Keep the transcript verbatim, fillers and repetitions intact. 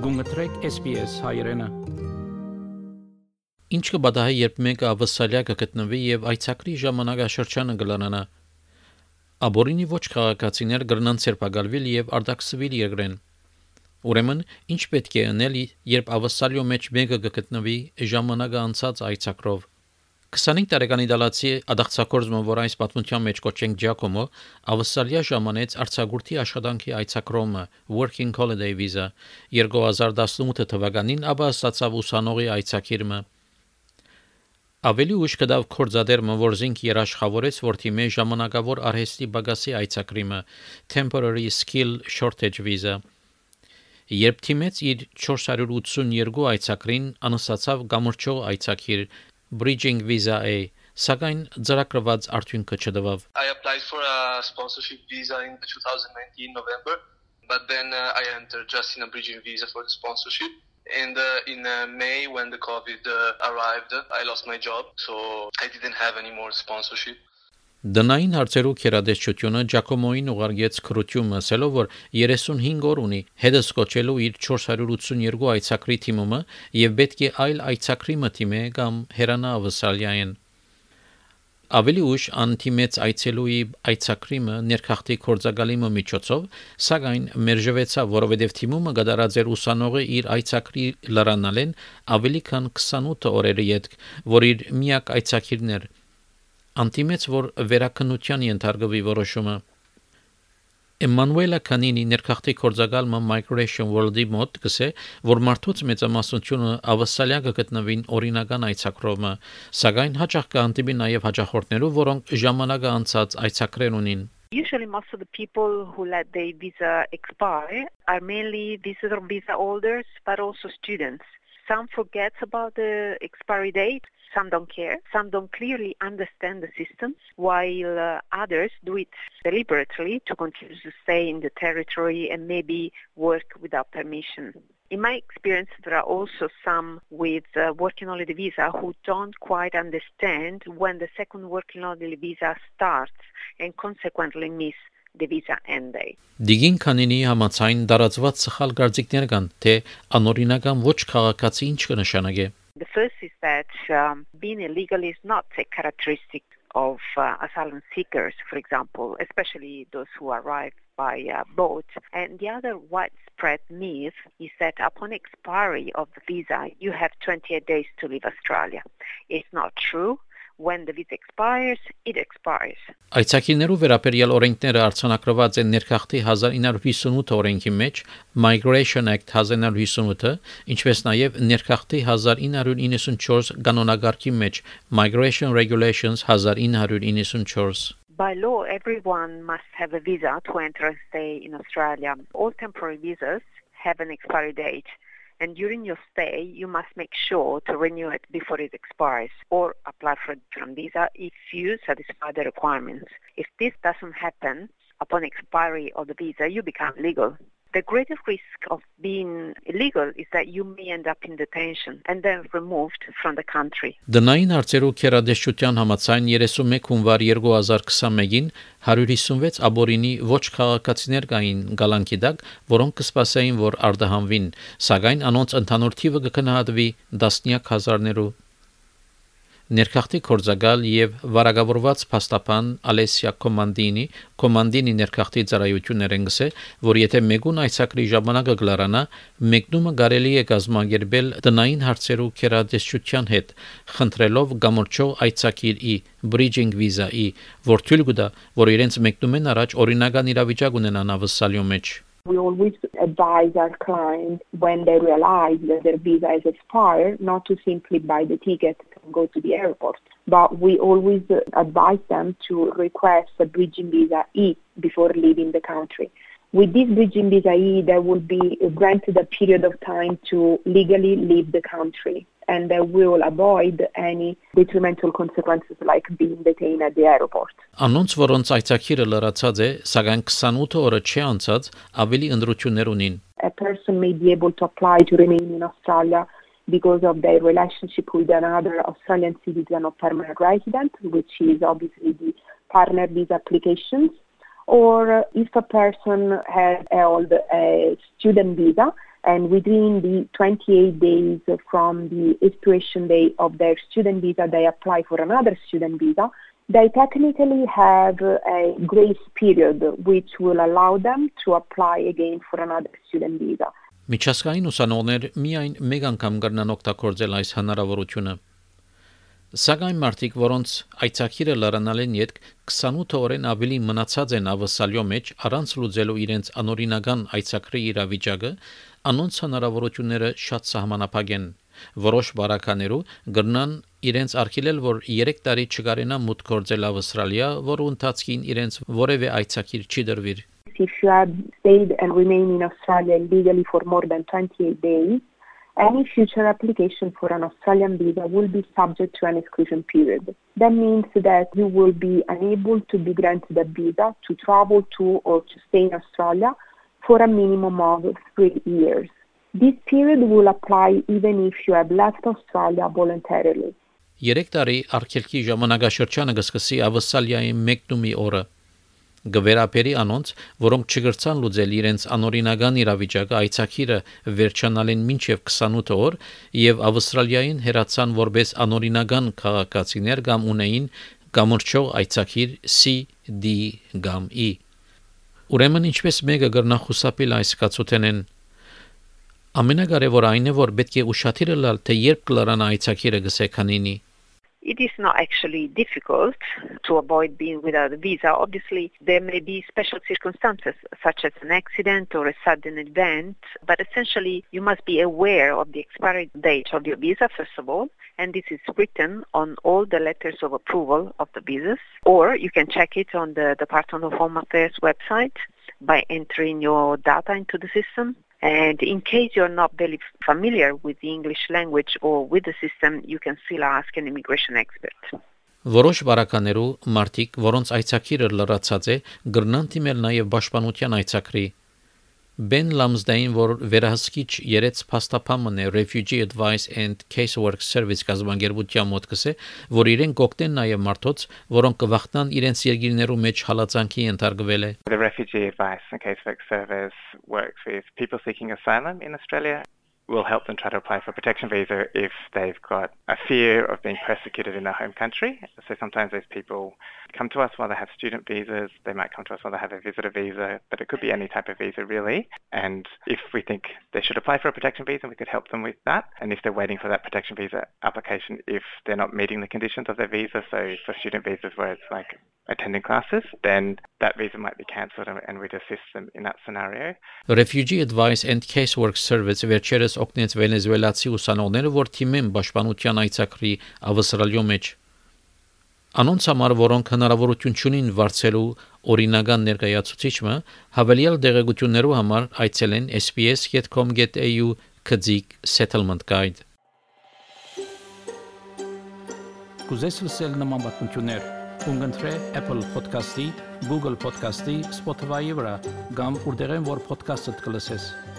Գումտրեք S B S հայրենը։ Ինչ կբադահի, երբ մեկը ավսալյա կգտնվի եւ այցակրի ժամանակաշրջանը կլանանա։ Աբորինի ոչ քաղաքացիներ կրնան ցերպակալվել եւ արտաքսվել երկրեն։ Ուրեմն, ինչ պետք է անել, երբ ավսալյո մեջ մեկը կգտնվի ժամանակը անցած այցակրով։ twenty-five տարեկանի դալացի ադաղցակորզը, որ այս պատմության մեջ կոչենք Ջակոմո, ավսալյա ժամանեց արձակուրդի աշխատանքի այցակրոմը Working Holiday Visa twenty eighteen թվականին, ապա ստացավ ուսանողի այցակիրմը։ Ավելի ուշ կդավ կորզադերմը, որ զինք երաշխավորեց, որ թիմե ժամանակավոր արհեստի բագասի այցակրիմը Temporary Skill Shortage Visa։ Երբ թիմեց իր four hundred eighty-two այցակրին, անստացավ գամրջող այցակիր Bridging Visa A, սակայն ծրագրված արդյունքը չտվավ։ I applied for a sponsorship visa in twenty nineteen November, but then uh, I entered just in a bridging visa for the sponsorship. And uh, in uh, May, when the COVID uh, arrived, I lost my job, so I didn't have any more sponsorship. Դնային հարցերու քերադեսչությունը Ջակոմոին ուղարկեց քրությունը, ասելով, որ thirty-five օր ունի հետս կոչելու իր four hundred eighty-two այցակրի թիմումը եւ պետք է այլ այցակրի մտիմե կամ հերանա ավսալյային։ Ավելի ուշ անտիմեց այցելուի այցակրիմը ներքախտի կորձագալիմը միջոցով, սակայն մերժվեցավ, որովհետև թիմումը գդարած էր ուսանողը իր այցակրի լրանալեն ավելի քան twenty-eight օրերի յետք, որ իր միակ այցակիրն էր։ Անտիմեց, որ վերակնության ենթարկվի որոշումը։ Էմանուելա Կանինի ներքախտի կորձագալը Migration World-ի մոտ գսե, որ մարդուց մեծամասնությունը ավսալյա կգտնվին օրինական այցակրոմը, սակայն հաճախ կհանդիպի նաև հաճախորդներու, որոնք ժամանակը անցած այցակրեր ունին։ Usually most of the people who let their visa expire are mainly visitor visa holders, but also students. Some forget about the expiry date. Some don't care. Some don't clearly understand the system, while uh, others do it deliberately to continue to stay in the territory and maybe work without permission. In my experience, there are also some with uh, working holiday visa who don't quite understand when the second working holiday visa starts and consequently miss the visa end date. Դիգին Կանինի համաձայն դարածված սխալ կարծիքներ կան, թե անօրինական ոչ քաղաքացի ինչ կնշանակի։ The first is that um, being illegal is not a characteristic of uh, asylum seekers, for example, especially those who arrive by uh, boat. And the other widespread myth is that upon expiry of the visa, you have twenty-eight days to leave Australia. It's not true. When the visa expires, it expires. Այցակիրներու վերաբերյալ օրենքները արձանագրված են ներքախտի nineteen fifty-eight օրենքի մեջ, Migration Act nineteen fifty-eight-ը, ինչպես նաև ներքախտի nineteen ninety-four կանոնագարքի մեջ, Migration Regulations nineteen ninety-four. By law, everyone must have a visa to enter and stay in Australia. All temporary visas have an expiry date. And during your stay, you must make sure to renew it before it expires or apply for a different visa if you satisfy the requirements. If this doesn't happen, upon expiry of the visa, you become legal. The greatest risk of being illegal is that you may end up in detention and then removed from the country. Դնային հարցերու քերադեսչության համաձայն thirty-one հունվար twenty twenty-one-ին one hundred fifty-six աբորինի ոչ քաղաքացիներ կային գալանքի տակ, որոնք կսպասեին, որ արտահանվին, սակայն անոնց ընդհանուր թիվը կգնահատվի տասնյակ հազարներու։ Ներքախտի կորձագալ եւ վարագավորված փաստաբան Ալեսիա Կոմանդինի Կոմանդինի ներքախտի ծառայություններն գսե, որ եթե մեգուն այցակրի ժամանակը գլարանա, մեկնումը կարելի է կազմակերպել տնային հարցերու քերադեսչության հետ, խնդրելով գամրջող այցակիրի Bridging Visa-ի, որ թույլ կտա, որ իրենց մեկնումեն առաջ օրինական իրավիճակ ունենան ավսալյո մեջ։ We always advise our clients when they realize that their visa is expired not to simply buy the ticket and go to the airport. But we always advise them to request a bridging visa E before leaving the country. With this bridging visa E, they will be granted a period of time to legally leave the country, and they will avoid any detrimental consequences like being detained at the airport. Անոնց որոնց այցակիրը լրացած է, սակայն twenty-eight օրը չի անցած, ավելի ընդրություններ ունին։ A person may be able to apply to remain in Australia because of their relationship with another Australian citizen or permanent resident, which is obviously the partner visa applications. Or if a person has held a student visa and within the twenty-eight days from the expiration date of their student visa, they apply for another student visa, they technically have a grace period which will allow them to apply again for another student visa. Միջազգային ուսանողներ միայն մեկ անգամ կրնան օգտագործել այս հնարավորությունը։ Սակայն մարդիկ, որոնց այցակիրը լրանալեն յետք քսանութ օրեն ավելի մնացած են ավսալյո մեջ առանց լուծելու իրենց անօրինական այցակրի իրավիճակը, անոնց հնարավորությունները շատ սահմանափակ են։ Որոշ բարականերու կրնան իրենց արգելել, որ երեք տարի չկարենան մուտք գործել Ավստրալիա, որը ընթացքին իրենց որևէ այցակիր չի դրվիր։ If you have stayed and remained in Australia legally for more than twenty-eight days, any future application for an Australian visa will be subject to an exclusion period. That means that you will be unable to be granted a visa to travel to or to stay in Australia for a minimum of three years. This period will apply even if you have left Australia voluntarily. Երեք տարի արգելքի ժամանակաշրջանը կսկսի Ավստրալիայի մեկնումի օրը։ Գվերապերի անոնց, որոնք չգրցան լուծել իրենց անօրինական իրավիճակը այցակիրը վերջանալեն մինչև քսանութ օր եւ Ավստրալիային հերացան որպես անօրինական քաղաքացիներ կամ ունեին կամրջող այցակիր C, D կամ E։ Ուրեմն ինչպես մեկը կրնա խուսափել այս կացութենեն, ամենակարևորը այն է, որ պետք է ուշադիր լալ, թե երբ կլարանա այցակիրը գսեքանինի։ It is not actually difficult to avoid being without a visa. Obviously, there may be special circumstances, such as an accident or a sudden event, but essentially you must be aware of the expiry date of your visa, first of all, and this is written on all the letters of approval of the visas, or you can check it on the Department of Home Affairs website by entering your data into the system. And in case you're not very familiar with the English language or with the system, you can still ask an immigration expert. Որոշ բարականերու մարդիկ, որոնց այցակիրը լրացած է, գրնան դիմել նաև պաշտպանության այցակրի։ Ben Lamsdain, որ վերահսկիչ երեց փաստապամն է Refugee Advice and Casework Service կազմակերպության մոտ կսե, որ իրեն կօգնեն նաև մարդոց, որոնք կվախտան իրենց երկիրներու մեջ հալածանքի ենթարկվել է։ The Refugee Advice and Casework Service works with people seeking asylum in Australia. We'll help them try to apply for a protection visa if they've got a fear of being persecuted in their home country. So sometimes those people come to us while they have student visas. They might come to us while they have a visitor visa, but it could be any type of visa really. And if we think they should apply for a protection visa, we could help them with that. And if they're waiting for that protection visa application, if they're not meeting the conditions of their visa, so for student visas where it's like attending classes, then that visa might be cancelled and we'd assist them in that scenario. Refugee Advice and Casework Service վերջերս օգնեց վենեսուելացի ուսանողները, որ թիմեն պաշտպանության այցակրի Ավստրալիո մեջ։ Անոնց համար, որոնք հնարավորություն չունին վարձելու օրինական ներկայացուցիչը, հավելյալ դեղեցություններու համար այցելեն s b s dot com dot a u քծիկ settlement guide։ Կուզես լսել նման բանություններ, կընտրե Apple Podcast-ի, Google Podcast-ի, Spotify-ի վրա, կամ որտեղեն որ podcast-ը կլսես։